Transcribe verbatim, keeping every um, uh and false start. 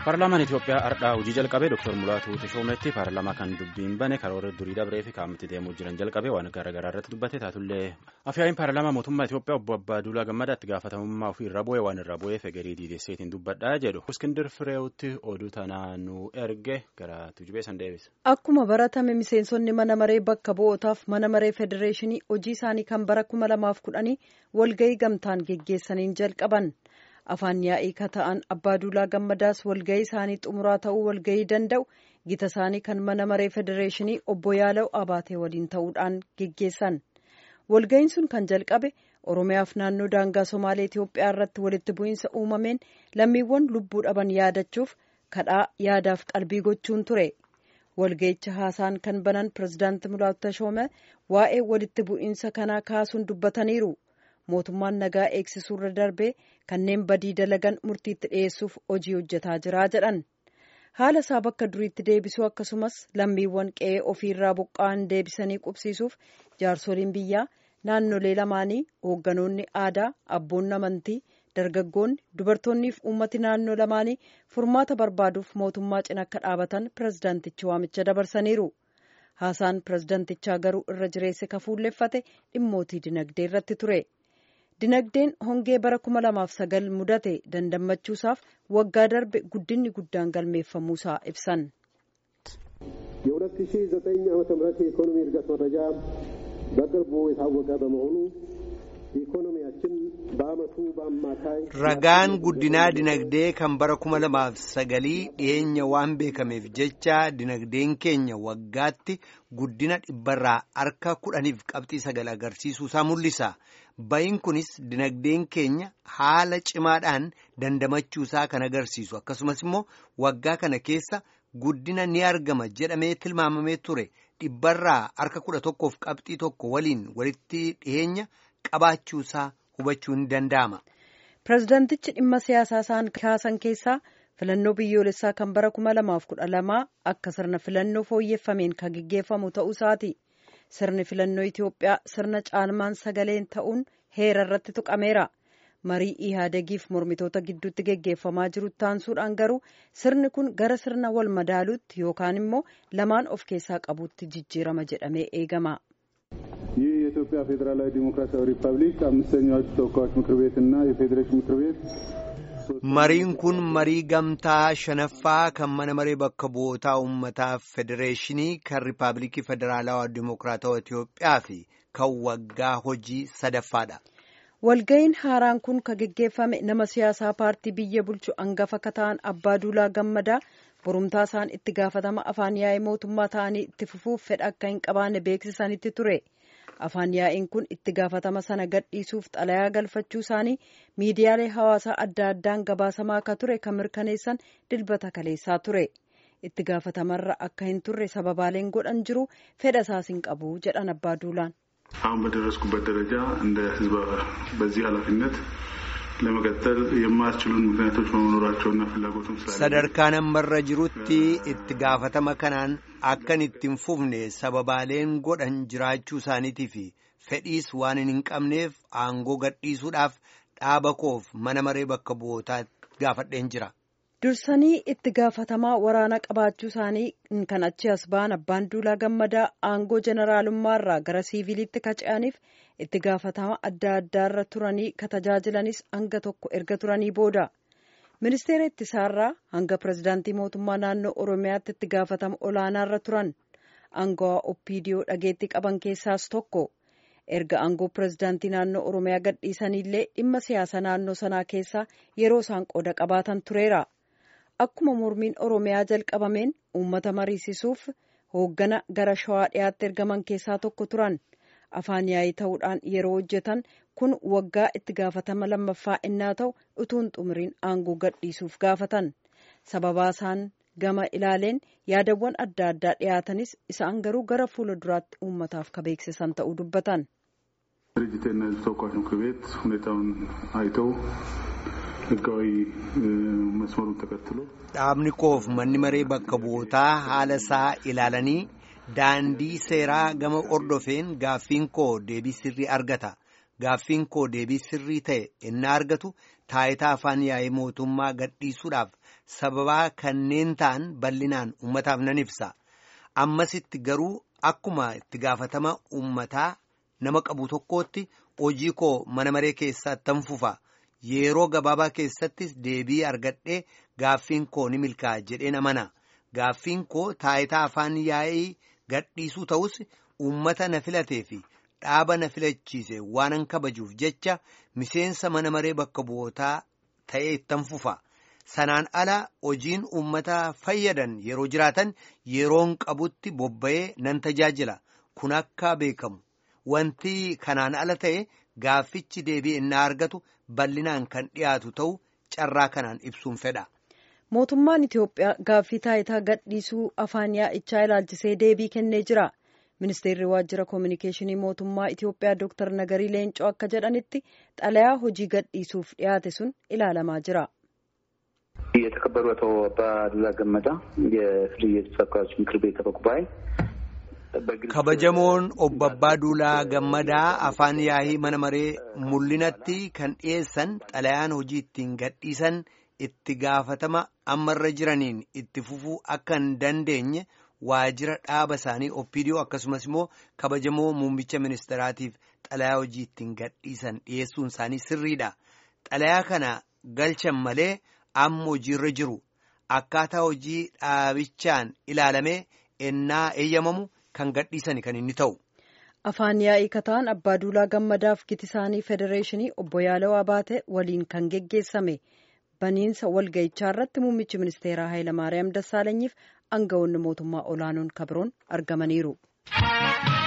Paarlaamaan Itoophiyaa ardhaa hojii jalqabee Doktor Mulaatuu Teshoometti paarlaamaa kan dubbiin bane karoora durii dabree fi kaa'amatti deemuu jiran jalqabee waan garaagaraa irratti dubbate taatullee afyaa'in paarlaamaa mootummaa Itoophiyaa obbo Abbaaduulaa Gammadaatti gaafatamummaa ofii irra bu'ee waan irra bu'ee fegerii diidesseetiin dubbadhaa jedhu Iskindir Fireewutti oduu tanaa nu erge gara tujubee san deebisa. Akkuma baratame miseensonni mana maree bakka bu'ootaaf mana maree federeeshinii hojii isaanii kan bara kuma lamaaf kudhanii walgahii gamtaan geggeessaniin jalqaban. Afaan yaa'ii ka ta'an Abbaaduulaa Gammadaas walgahii isaanii xumuraa ta'uu walgahii danda'u gita isaanii kan mana maree federeeshinii obbo Yaalaw Abaatee waliin ta'uudhaan geggeessan. Walgahiin sun kan jalqabe Oromiyaaf naannoo daangaa Somaalee Itoophiyaa irratti walitti bu'iinsa uumameen lammiiwwan lubbuu dhaban yaadachuuf kadhaa yaadaaf qalbii gochuun ture. Walgahicha haasaan kan banan pirezidaantii Mulaatuu Tashoomee waa'ee walitti bu'iinsa kanaa kaasuun dubbataniiru. Mootummaan nagaa eegsisuurra darbee kanneen badii dalagan murtiitti dhiyeessuuf hojii hojjetaa jira jedhan. Haala isaa bakka duriitti deebisuu akkasumas lammiiwwan qe'ee ofiirraa buqqa'an deebisanii qubsiisuuf jaarsoliin biyyaa naannolee lamaanii hoogganoonni aadaa, abboonni amantii, dargaggoonni, dubartoonniif uummati naannoo lamaanii furmaata barbaaduuf mootummaa cina akka dhaabatan pirezidaantichi waamicha dabarsaniiru. Haasaan pirezidaantichaa garuu irra jireesse ka fuulleffate dhimmootii dinagdee irratti ture. Dinagdeen hongee bara kuma lamaaf sagal mudate dandammachuusaaf waggaa darbe guddinni guddaan galmeeffamuusaa ibsan. የሁለት ሺህ ዘጠኝ ዓመተ ምህረት የኢኮኖሚ እድገት መረጃ በቅርቡ የታወቀ በመሆኑ ኢኮኖሚያችን በአመቱ በአማካይ ragaan guddinaa dinagdee kan bara kuma lamaaf sagalii dhiyeenya waan beekameef jecha dinagdeen keenya waggaatti guddina dhibbarraa harka kudhaniif qabxii sagal agarsiisuusaa mul'isa. Bayin kunis dinagdeen keenya haala cimaadhaan dandamachuusaa kan agarsiisu akkasumas immoo waggaa kana keessa guddina ni argama jedhamee tilmaamamee ture dhibbarraa harka kudha tokkoof qabxii tokko waliin walitti dhiyeenya qabaachuusaa hubachuu ni danda'ama. Pirezidaantichi dhimma siyaasaa isaan kaasan keessaa filannoo biyyoolessaa kan bara kuma lamaaf kudha lamaa akka sirna filannoo fooyyeffameen kan geggeeffamu ta'uu isaati. Sirni filannoo Itoophiyaa sirna caalmaan sagaleen ta'uun heera irratti tuqameera. Marii Ihaadegiif mormitoota gidduutti geggeeffamaa jiru taansuudhaan garuu sirni kun gara sirna wal madaaluutti yookaan immoo lamaan of keessaa qabuutti jijjiirama jedhamee eegama. ይህ የኢትዮጵያ ፌዴራላዊ ዲሞክራሲያዊ ሪፐብሊክ አምስተኛው ተወካዮች ምክር ቤትና የፌዴሬሽን ምክር ቤት Mariin kun marii gamtaa shanaffaa kan mana maree bakka bu'ootaa uummataa federeeshinii kan Riippaabilikii Federaalawaa Dimokiraatawaa Itoophiyaa fi kan waggaa hojii sadaffaadha. Walga'iin haaraan kun kan geggeeffame nama siyaasaa paartii biyya bulchu hangafa ka ta'an Abbaaduulaa Gammadaa borumtaa isaan itti gaafatama afaan yaa'ii mootummaa ta'anii itti fufuuf fedha akka hin qabaanne beeksisanitti ture. Afaan yaa'iin kun itti gaafatama sana gadhiisuuf xalayaa galfachuu isaanii miidiyaalee hawaasaa adda addaan gabaasamaa akka ture kan mirkaneessan dilbata kaleessaa ture. Itti gaafatamarra akka hin turre sababaaleen godhan jiru fedha isaas hin qabu jedhan Abbaaduulaan. አሁን በደረስኩበት ደረጃ እንደ ህዝብ በዚህ ኃላፊነት ለመቀጠል የማያስችሉን ምክንያቶች በመኖራቸውና ፍላጎቱም ስላለ sadarkaan ammarra jirutti itti gaafatama kanaan akkan ittiin fufne sababaaleen godhan jiraachuu isaaniitii fi fedhiis waan hin qabneef aangoo gadhiisuudhaaf dhaaba koof mana maree bakka bu'ootaa gaafadheen jira. Dursanii itti gaafatamaa waraana qabaachuu isaanii kan achi as ba'an Abbaaduulaa Gammadaa aangoo jeneraalummaarraa gara siiviiliitti kaca'aniif itti gaafatama adda addaarra turanii ka tajaajilanis hanga tokko erga turanii booda. Ministeera ittisaarraa hanga pirezidaantii mootummaa naannoo Oromiyaatti itti gaafatama olaanaarra turan aangawaa Oppiidiyoo dhageetti qaban keessaas tokko. Erga aangoo pirezidaantii naannoo Oromiyaa gadhiisanillee dhimma siyaasa naannoo sanaa keessaa yeroo isaan qooda qabaatan tureera. Akkuma mormiin Oromiyaa jalqabameen uummata mariisisuuf hooggana gara shawaa dhiyaatti ergaman keessaa tokko turan. Afaan yaa'ii ta'uudhaan yeroo hojjetan kun waggaa itti gaafatama lammaffaa innaa ta'u utuun xumuriin aangoo gadhiisuuf gaafatan. Sababaa isaan gama ilaaleen yaadawwan adda addaa dhiyaatanis isaan garuu gara fuula duraatti uummataaf ka beeksisan ta'uu dubbatan. ድርጅትና ሕዝብ ተወካዮች ምክር ቤት ሁኔታውን አይተው ህጋዊ መስመሩን ተከትሎ dhaabni koof manni maree bakka bu'ootaa haala isaa ilaalanii daandii seeraa gama ordofeen gaaffiin koo deebii sirrii argata. gaaffiin koo deebii sirrii ta'e innaa argatu taayitaa afaan yaa'ii mootummaa gadhiisuudhaaf sababaa kanneen ta'an bal'inaan ummataaf nan ibsa. Ammasitti garuu akkuma itti gaafatama ummataa nama qabu tokkootti hojii koo mana maree keessatti tan fufa. Yeroo gabaabaa keessattis deebii argadhee gaaffiin koo ni milkaa'a jedheen amana. Gaaffiin koo taayitaa afaan yaa'ii gadhiisuu ta'us uummata na filatee fi dhaaba na filachiise waanan kabajuuf jecha miseensa mana maree bakka bu'ootaa ta'ee ittan fufa. Sanaan ala hojiin uummata fayyadan yeroo jiraatan yeroon qabutti bobba'ee nan tajaajila. Kun akka beekamu. Wanti kanaan ala ta'e gaaffichi deebii innaa argatu bal'inaan kan dhiyaatu ta'u carraa kanaan ibsuun fedha. Mootummaan Itoophiyaa gaaffii taayitaa gadhiisuu afaan yaa'ichaa ilaalchisee deebii kennee jira. Ministeerri waajjira koominikeeshinii mootummaa Itoophiyaa Dooktar Nagarii Leencoo akka jedhanitti xalayaa hojii gadhiisuuf dhiyaate sun ilaalamaa jira. የተከበሩ አቶ አባዱላ ገመዳ የፍልይ ተወካዮች ምክር ቤት አፈ ጉባኤ kabajamoon obbo Abbaaduulaa Gammadaa afaan yaa'ii mana maree mul'inatti kan dhiyeessan xalayaan hojii ittiin gadhiisan itti gaafatama ammarra jiraniin itti fufuu akka hin dandeenye waajjira dhaaba isaanii Oppiidiyoo akkasumas immoo kabajamoo muummicha ministeeraatiif xalayaa hojii ittiin gadhiisan dhiyeessuun isaanii sirriidha. Xalayaa kana galchan malee amma hojiirra jiru akkaataa hojii dhaabichaan ilaalamee ennaa eeyyamamu. Kan gadhiisani kan inni ta'u. Afaan yaa'ii kataan Abbaaduulaa Gammadaaf giti isaanii federeeshinii obbo Yaalawaa Baate waliin kan geggeessame baniinsa walga'ichaa irratti muummichi ministeeraa Hayilamaariyaam Dassaalenyiif aangawoonni mootummaa olaanoon kabiroon argamaniiru.